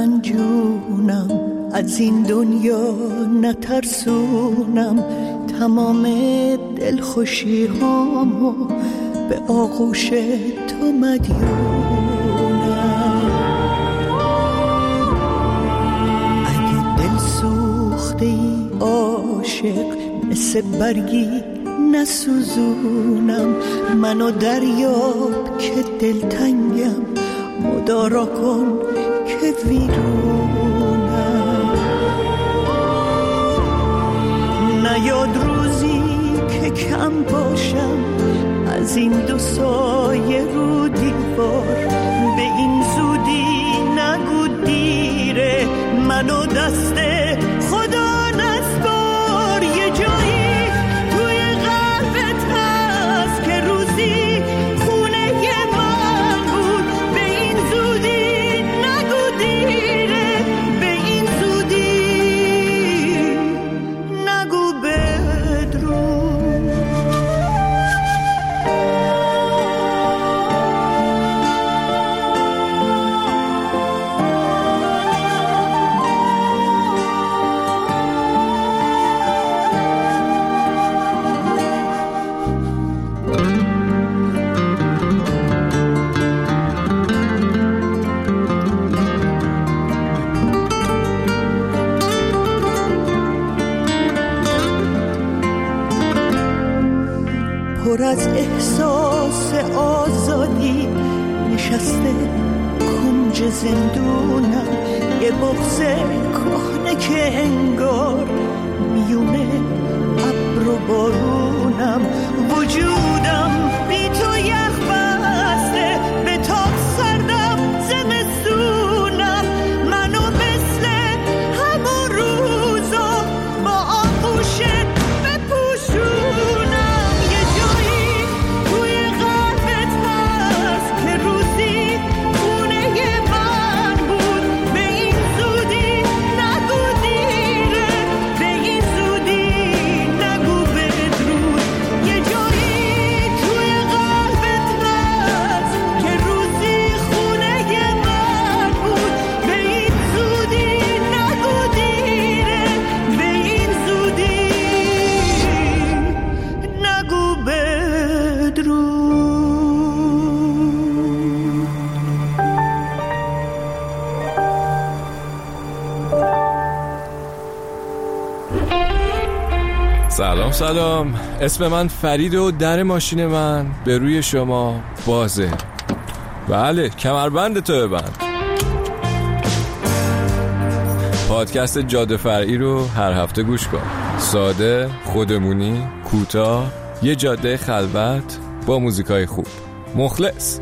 من جونم، از این دنیا نترسونم، تمام دلخوشی هامو به آغوش تو مدیونم. اگه دل سوخته ای عاشق، مثل برگی نسوزونم، منو دریاب که دلتنگم، مدارا کن که ویرونم. نیاد روزی که کم باشم از این دو سایه رو دیوار، به این زودی نگو دیره، منو دست خدا نسپار. یه جایی توی قلبت هست که روزی خونه من بود، به این زودی نگو دیره، به این زودی نگو بدرود. پر از احساس آزادی نشسته کنج زندونم، یه بغض کهنه که انگار میونه ابر و بارونم. وجودم بی تو یخ بسته، به تاب سردم زمستونم، منو مثل همون روزا با آغوشت بپوشونم. سلام، اسم من فرید و در ماشین من به روی شما بازه. بله، کمربند تو ببند. پادکست جاده فرعی رو هر هفته گوش کن. ساده، خودمونی، کوتاه، یه جاده خلوت با موزیکای خوب. مخلص.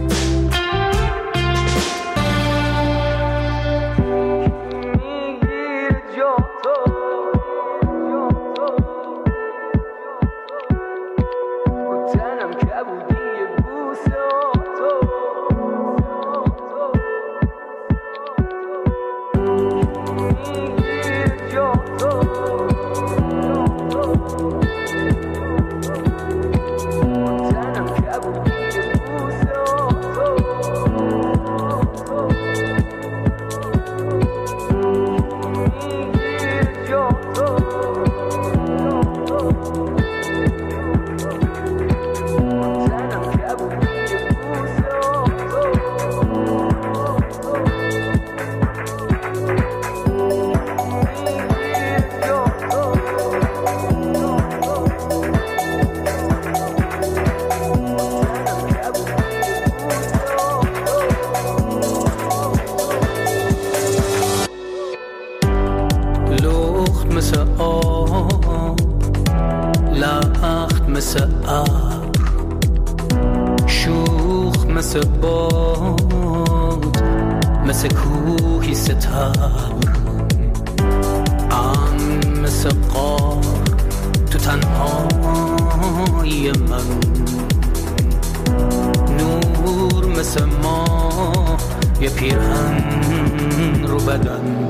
مثل ابر، شوخ مثل باد، مثل کوهی ستبر، مثل غار تو تنهایی من، نور مثل ماه یه پیرهن رو بدن.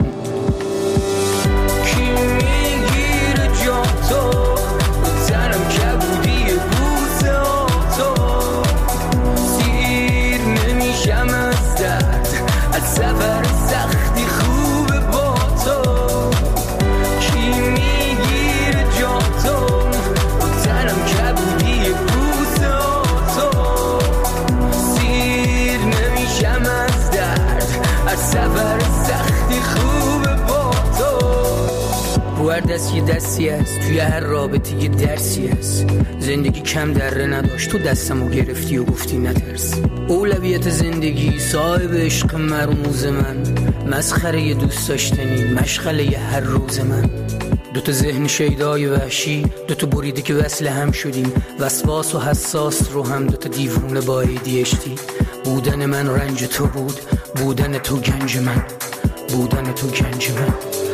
کی میگیره جا تو تنم کبودی بوسه تو، سیر نمیشم از درد، از سفر سختی هر دست یه دستی است، توی هر رابطه یه درسی است. زندگی کم دره نداشت، تو دستمو گرفتی و گفتی نترس. اولویت زندگی صاحب عشق مرموز من، مسخره دوست داشتنی مشغله هر روز من. دوتا ذهن شیدای وحشی، دوتا بریده که وصل هم شدیم، وسواس و حساس رو هم دوتا دیوونه با ADHD. بودن من رنج تو بود، بودن تو گنج من، بودن تو گنج من.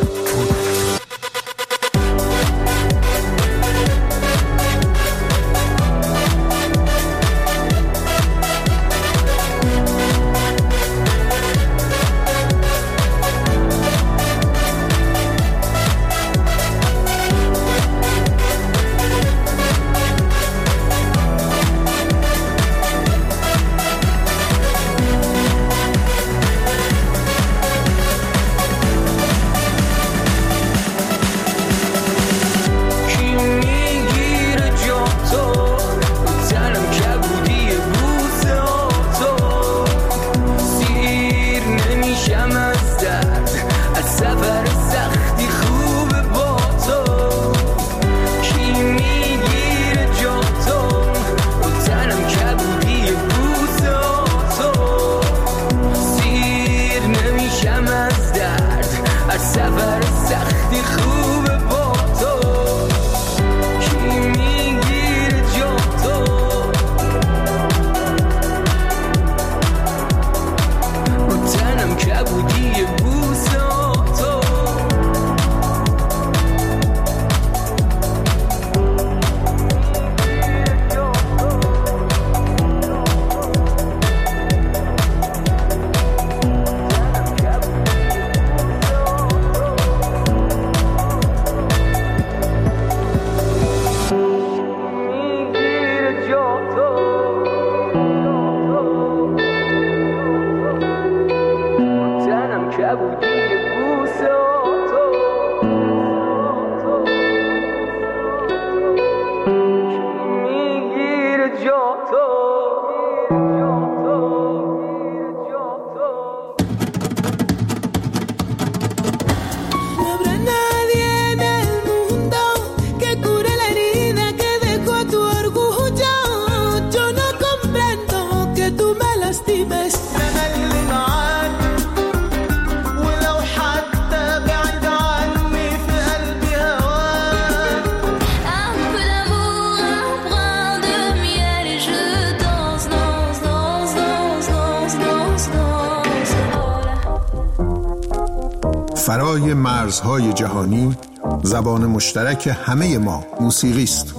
فرای مرزهای جهانی زبان مشترک همه ما موسیقی است.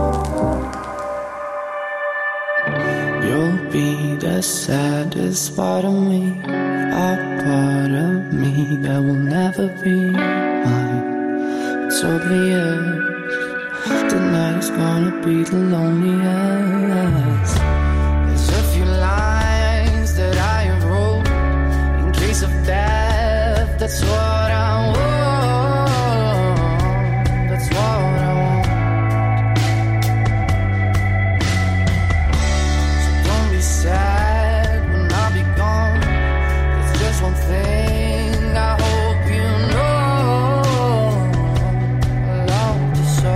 You'll be the saddest part of me, a part of me that will never be mine. It's obvious tonight's gonna be the loneliest. There's a few lines that I have wrote in case of death. That's what I want. That's what I want. So don't be sad when I'll be gone. There's just one thing I hope you know. I love you so.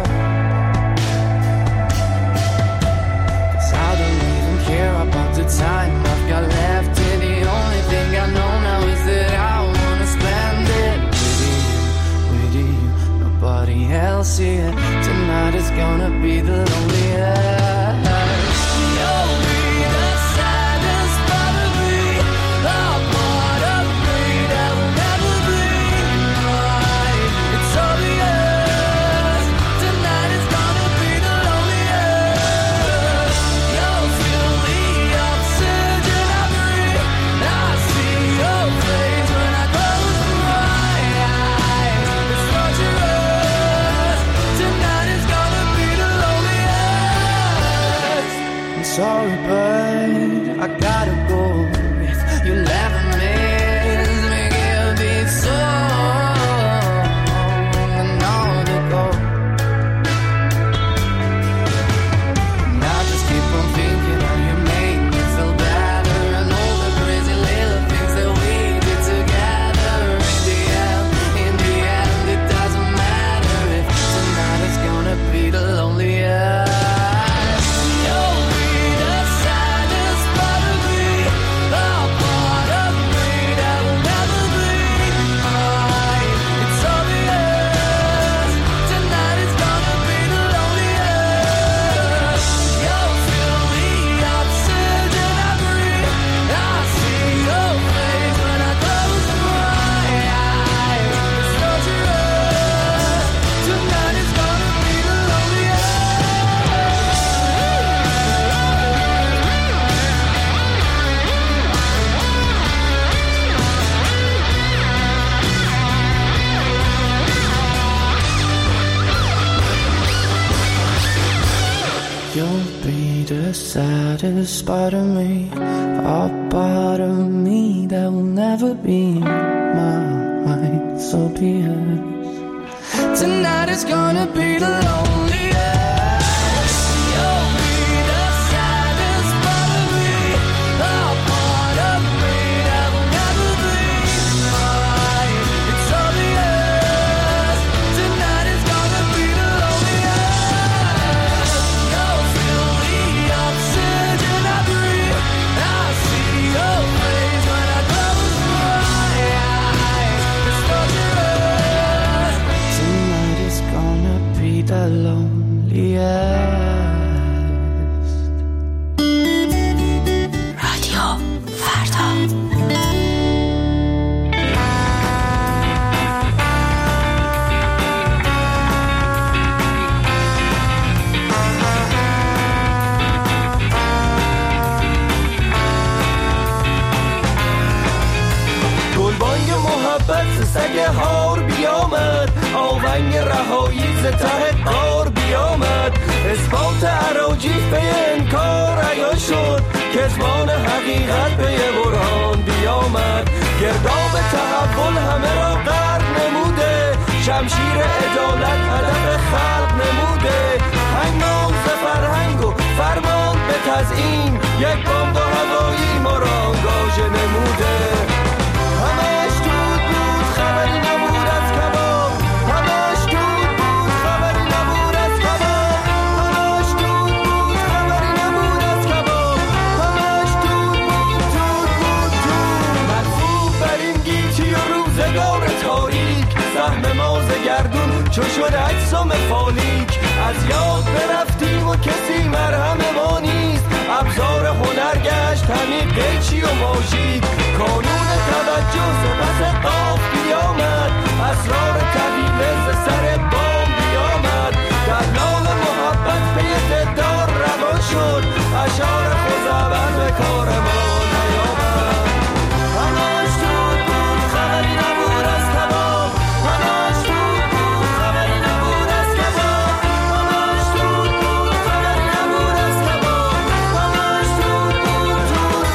'Cause I don't even care about the time I've got left. And the only thing I know now is that I wanna spend it with you. Nobody else here. Tonight is gonna be the loneliest. You'll be the saddest part of me, the part of me that will never be mine. It's obvious tonight is gonna be the loneliest. You'll feel the oxygen I breathe. I see your face when I close my eyes. It's torturous. Tonight is gonna be the loneliest. saddest part of me, a part of me that will never be mine, so be it. Tonight is gonna be the loneliest. You'll be the saddest part of me, a part of me that will never be mine. It's obvious. Tonight is gonna be the loneliest. You'll feel the oxygen I breathe. I see your face when I close my eyes. It's torturous. Tonight is gonna be the loneliest. رادیو فردا. گلبانگ محبت سگ هار بیامد، آونگ رهایی ز ته قار بیامد، اثبات اراجیف به انکار عیان شد، کذبان حقیقت به برهان بیامد، گرداب تحول همه را غرق نموده، شمشیر عدالت هدف خلق نموده، هنگام ز فرهنگ و فرمان به تزیین، یک بمب هوایی ما را آنگاژه نموده. همش دود بود خبری نبود از کباب، همش دود بود خبری نبود از کباب، همش دود بود خبری نبود از کباب، همش دود بود مرفوع بر این گیتی و روزگار تاریک، سهم ما ز گردون چو شد اجسام فالیک، از یاد برفتیم و کسی مرهم ما نیست، ابزار هنر گشت همین قیچی و ماژیک، کانون توجه ز پس قاف بیامد، اسرار طویله ز سر بام بیامد، در نام محبت پی دلدار روان شد، اشعار خوزعبل به کار ما نیامد. همش دود بود خبری نبود از کباب، همش دود بود خبری نبود از کباب، همش دود بود خبری نبود از کباب، همش دود بود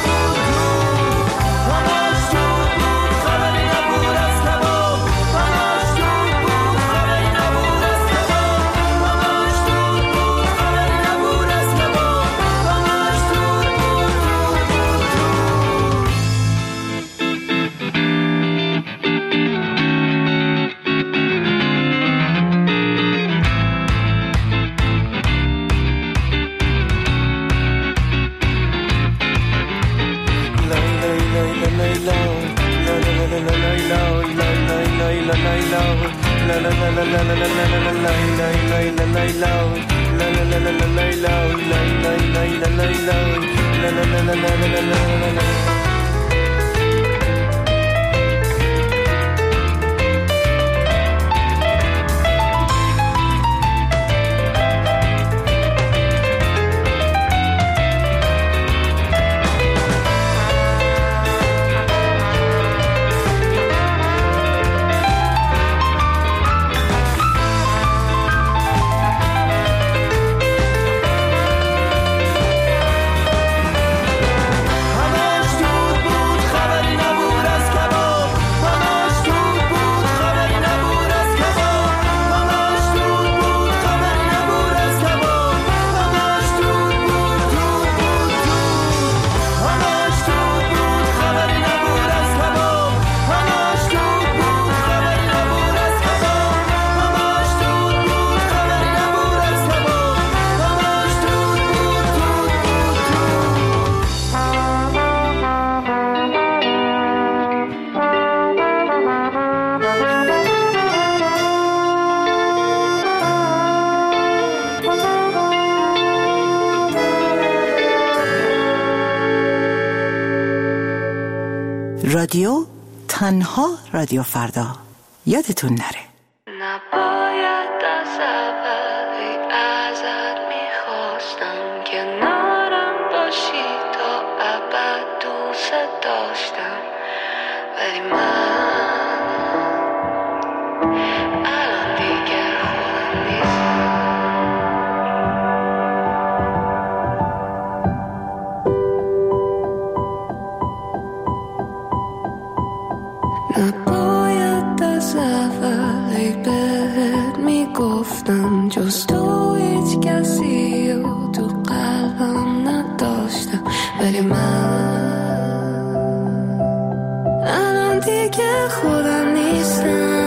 همش دود بود خبری نبود از کباب، همش دود بود خبری نبود از کباب، همش دود بود خبری نبود از کباب، همش دود رادیو تنها رادیو فردا. یادتون نره. نباید از اولی ازت میخواستم که نارم باشی تا ابد دوست داشتم، ولی من الان دیگه خودم نیستم. از اولی بهت میگفتم جز تو هیچ کسی و تو قلبم نداشتم، ولی من الان دیگه خودم نیستم.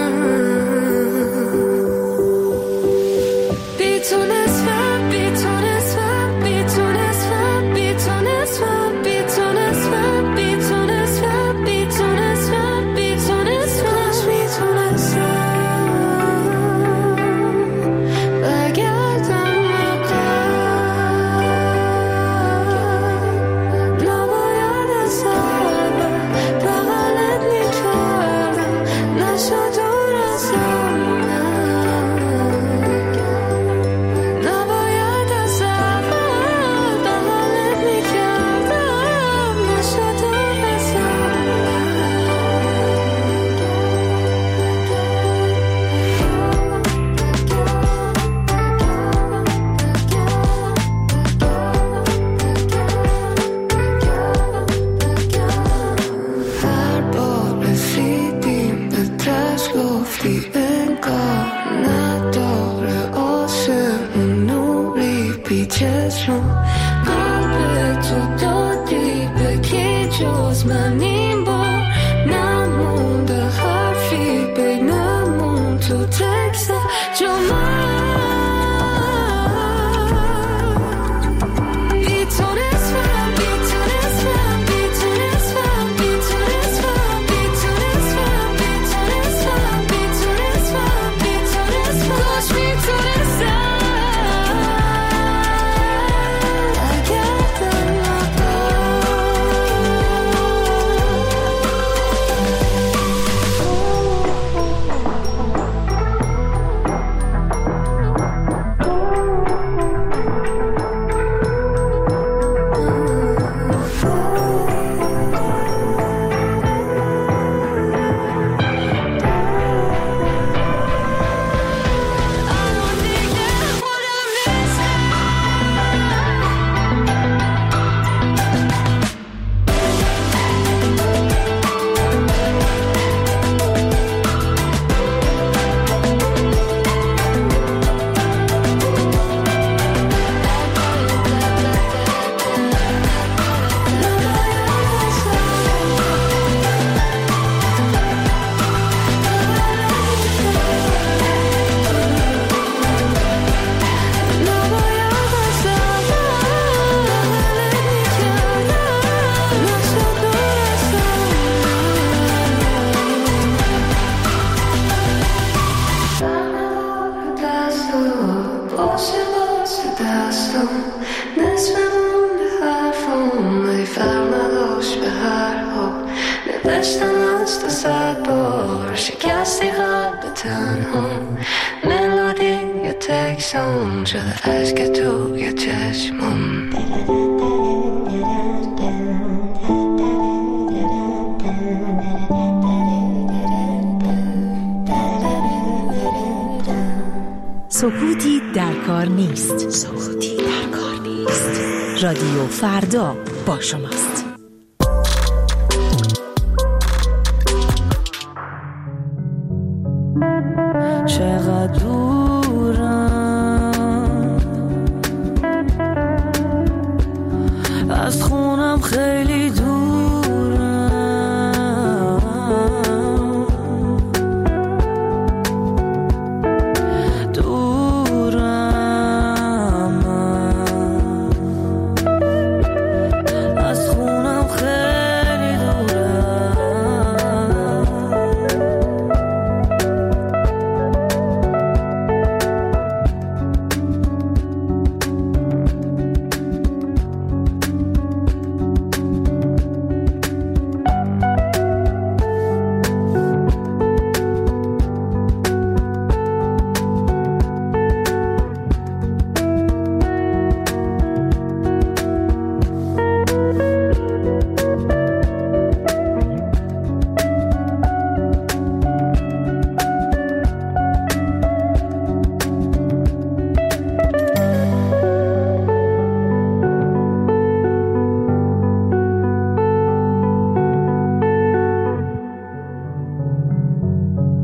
سکوتی در کار نیست. سکوتی در کار نیست. رادیو فردا با شماست. چقدر دورم از خونم، خیلی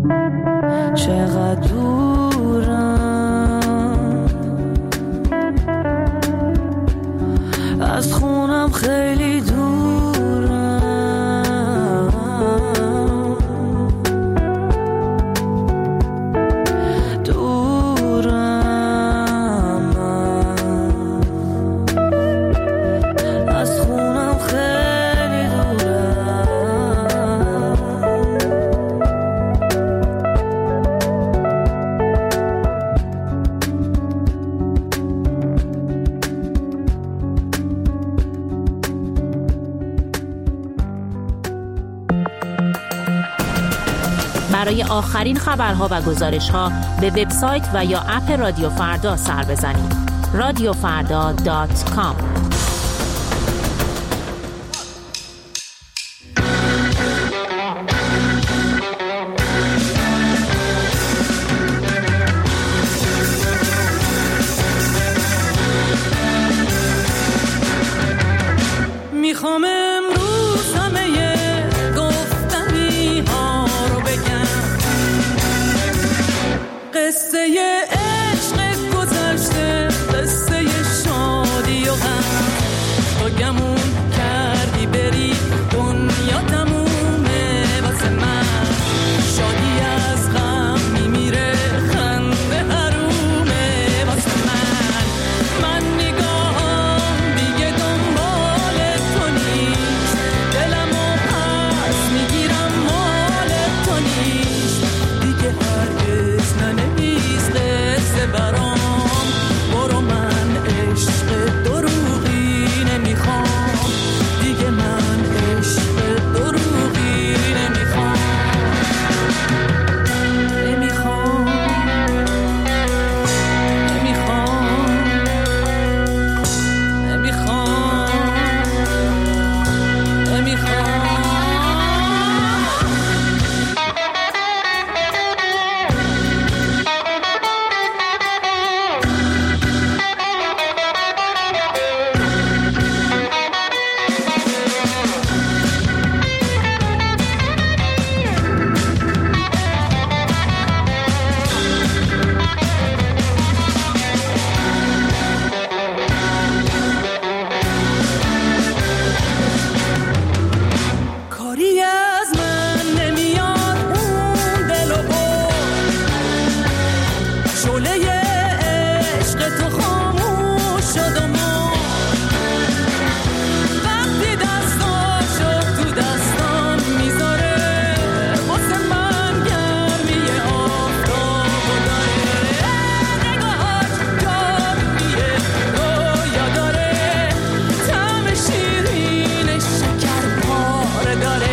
چقدر دورم از خونم، خیلی دورم، دورم از خونم، خیلی دورم. برای آخرین خبرها و گزارش‌ها به وبسایت و یا اپ رادیو فردا سر بزنید. radiofarda.com. میخوام امروز همه گفتنی ها رو بگم، قصه عشق گذشته، قصه شادی و غم، تو گمون کردی بری دنیا تمومه واسه من، شادی از غم میمیره، خنده حرومه واسه من. من نگاهم دیگه دنبال تو نیست، دلمو پس میگیرم مال تو نیست، دیگه هرگز ننویس قصه برام، برو من عشق دروغی نمیخوام، دیگه من عشق دروغی نمیخوام، نمیخوام، نمیخوام، نمیخوام، نمیخوام. کاری از من نمیاد اون دل و شعله عشق تو خاموش شد و وقتی دستاشو تو دستان میذاره، واسه من گرمی آفتاب و داره، نگاهاش جادویه رویا داره، طعم شیرین شکر پاره داره،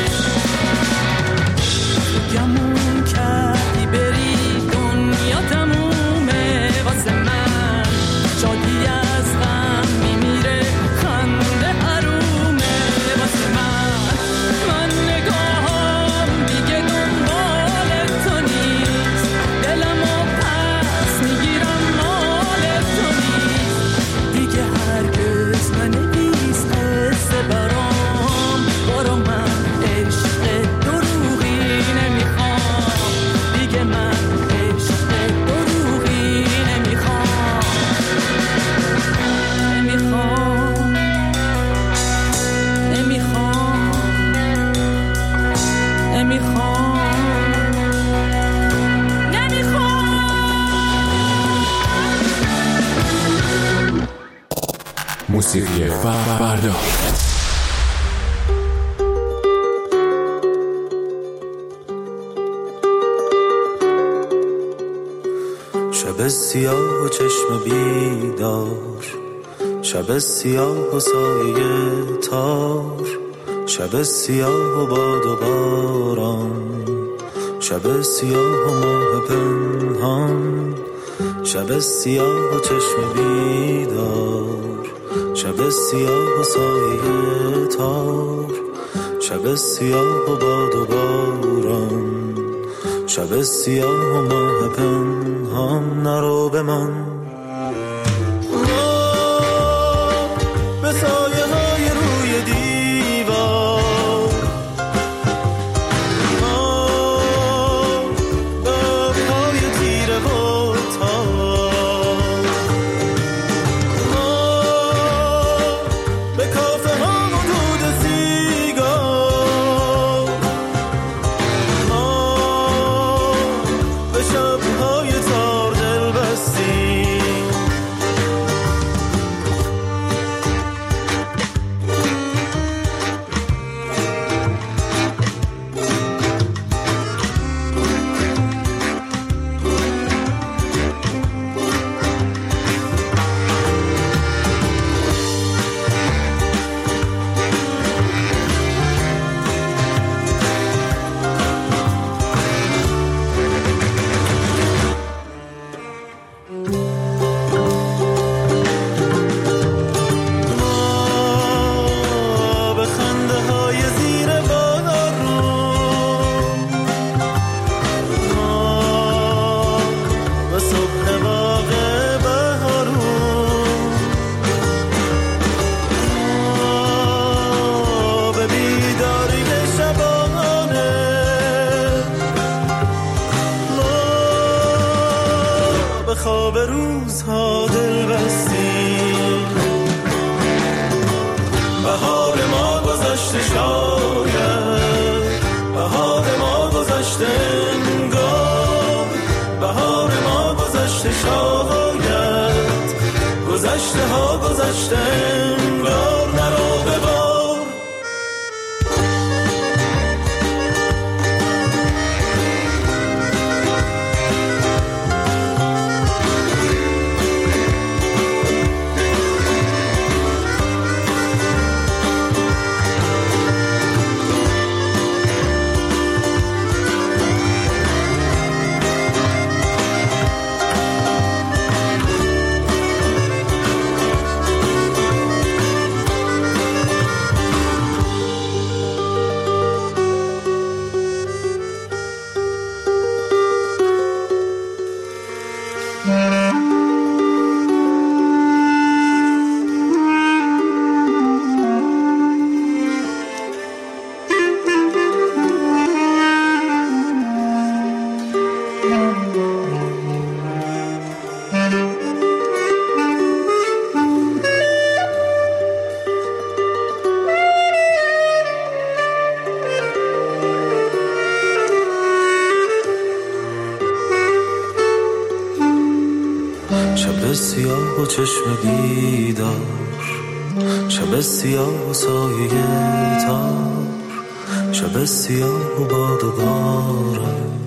گمون کردی بری دنیا تمومه واسه من، شادی از غم میمیره، خنده حرومه واسه من. من نگاهم دیگه دنبال تو نیست، دلمو پس میگیرم مال تو نیست، دیگه هرگز ننویس قصه برام، برو من عشق دروغی نمیخوام، دیگه من عشق دروغی نمیخوام، نمیخوام، نمیخوام، نمیخوام. موسیقی فردا. شب سیاه و چشم بیدار، شب سیاه و سایه تار، شب سیاه و باد و باران، شب سیاه و ماه پنهان، شب سیاه و چشم بیدار، شب سیاه و سایه تار، شب سیاه و باد و باران، شب سیاه و ماه پنهان. نرو به من به سایه های روی دیوار، را به روزها دل بستیم. بهار ما گذشته شاید، بهار ما گذشته انگار، بهار ما گذشته شاید، گذشته ها گذشته انگار، نرو به بار. شب سیاه و چشم بیدار، شب سیاه و سایه تار، شب سیاه و باد و باران،